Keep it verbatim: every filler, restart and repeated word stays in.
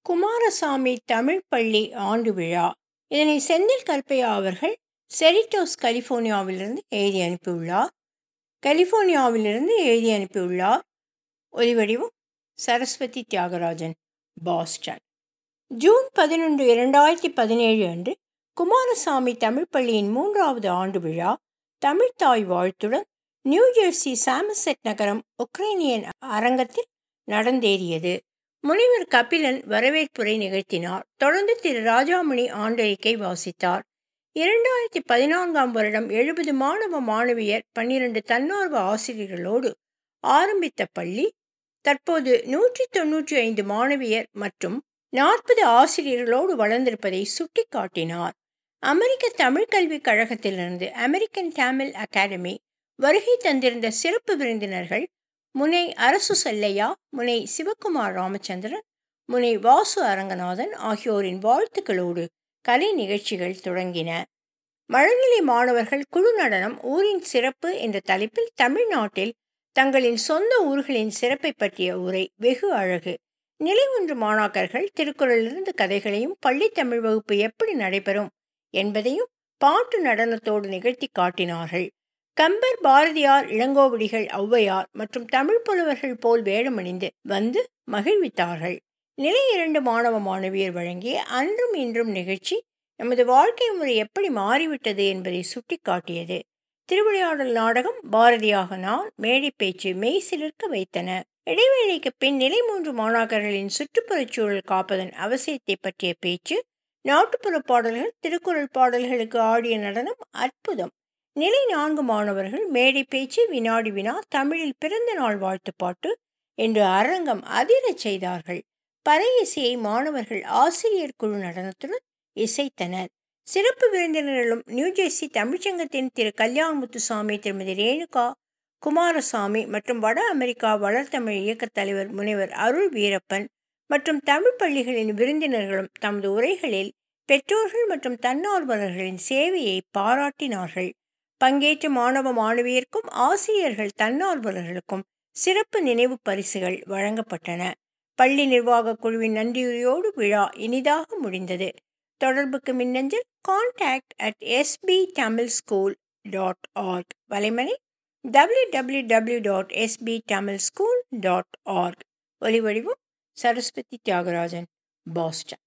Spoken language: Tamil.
குமாரசாமி தமிழ் பள்ளி ஆண்டு விழா. இதனை செந்தில் கருப்பையா அவர்கள் செரிட்டோஸ் கலிபோர்னியாவிலிருந்து எழுதி அனுப்பியுள்ளார். கலிபோர்னியாவிலிருந்து எழுதி அனுப்பியுள்ளார். ஒலிவடிவம் சரஸ்வதி தியாகராஜன், பாஸ்டன். ஜூன் பதினொன்று இரண்டாயிரத்தி பதினேழு அன்று குமாரசாமி தமிழ் பள்ளியின் மூன்றாவது ஆண்டு விழா தமிழ்த்தாய் வாழ்த்துடன் நியூஜெர்சி சாமசெட் நகரம் உக்ரைனியன் அரங்கத்தில் நடந்தேறியது. முனைவர் கபிலன் வரவேற்புரை நிகழ்த்தினார். தொடர்ந்து திரு ராஜாமணி ஆண்டறிக்கை வாசித்தார். இரண்டாயிரத்தி பதினான்காம் வருடம் எழுபது மாணவ மாணவியர் பன்னிரண்டு தன்னார்வ ஆசிரியர்களோடு ஆரம்பித்த பள்ளி தற்போது நூற்றி தொன்னூற்றி ஐந்து மாணவியர் மற்றும் நாற்பது ஆசிரியர்களோடு வளர்ந்திருப்பதை சுட்டிக்காட்டினார். அமெரிக்க தமிழ் கல்விக் கழகத்திலிருந்து அமெரிக்கன் தமிழ் அகாடமி வருகை தந்திருந்த சிறப்பு விருந்தினர்கள் முனை அரசு செல்லையா, முனை சிவகுமார் ராமச்சந்திரன், முனை வாசு அரங்கநாதன் ஆகியோரின் வாழ்த்துக்களோடு கலை நிகழ்ச்சிகள் தொடங்கின. மழநிலை மாணவர்கள் குழு நடனம் ஊரின் சிறப்பு என்ற தலைப்பில் தமிழ்நாட்டில் தங்களின் சொந்த ஊர்களின் சிறப்பை பற்றிய உரை வெகு அழகு. நிலை ஒன்று மாணாக்கர்கள் திருக்குறளிலிருந்து கதைகளையும் பள்ளி தமிழ் வகுப்பு எப்படி நடைபெறும் என்பதையும் பாட்டு நடனத்தோடு நிகழ்த்தி காட்டினார்கள். கம்பர், பாரதியார், இளங்கோவடிகள், ஔவையார் மற்றும் தமிழ் புலவர்கள் போல் வேடமணிந்து வந்து மகிழ்வித்தார்கள். நிலை இரண்டு மாணவ மாணவியர் வழங்கிய அன்றும் இன்றும் நிகழ்ச்சி நமது வாழ்க்கை முறை எப்படி மாறிவிட்டது என்பதை சுட்டிக்காட்டியது. திருவிளையாடல் நாடகம், பாரதியாக நான், மேடை பேச்சு மெய் சிலிர்க்க வைத்தன. இடைவேளைக்கு பின் நிலை மூன்று மாணாக்கர்களின் சுற்றுப்புறச் சூழல் காப்பதன் அவசியத்தை பற்றிய பேச்சு, நாட்டுப்புற பாடல்கள், திருக்குறள் பாடல்களுக்கு ஆடிய நடனம் அற்புதம். நிலை நான்கு மாணவர்கள் மேடை பேச்சு, வினாடி வினா, தமிழில் பிறந்த நாள் வாழ்த்துப்பாட்டு என்று அரங்கம் அதிரச் செய்தார்கள். பறை இசையை மாணவர்கள் ஆசிரியர் குழு நடனத்துடன் இசைத்தனர். சிறப்பு விருந்தினர்களும் நியூஜெர்சி தமிழ்ச்சங்கத்தின் திரு கல்யாண்முத்துசாமி, திருமதி ரேணுகா குமாரசாமி மற்றும் வட அமெரிக்கா வளர்த்தமிழ் இயக்கத் தலைவர் முனைவர் அருள் வீரப்பன் மற்றும் தமிழ் பள்ளிகளின் விருந்தினர்களும் தமது உரைகளில் பெற்றோர்கள் மற்றும் தன்னார்வலர்களின் சேவையை பாராட்டினார்கள். பங்கேற்ற மாணவ மாணவியருக்கும் ஆசிரியர்கள் தன்னார்வலர்களுக்கும் சிறப்பு நினைவு பரிசுகள் வழங்கப்பட்டன. பள்ளி நிர்வாக குழுவின் நன்றியுரையோடு விழா இனிதாக முடிந்தது. தொடர்புக்கு மின்னஞ்சல் contact at S P Tamil school dot org, வலைமணி W W W dot S P Tamil school dot org. ஒலிவடிவம் சரஸ்வதி தியாகராஜன், பாஸ்டன்.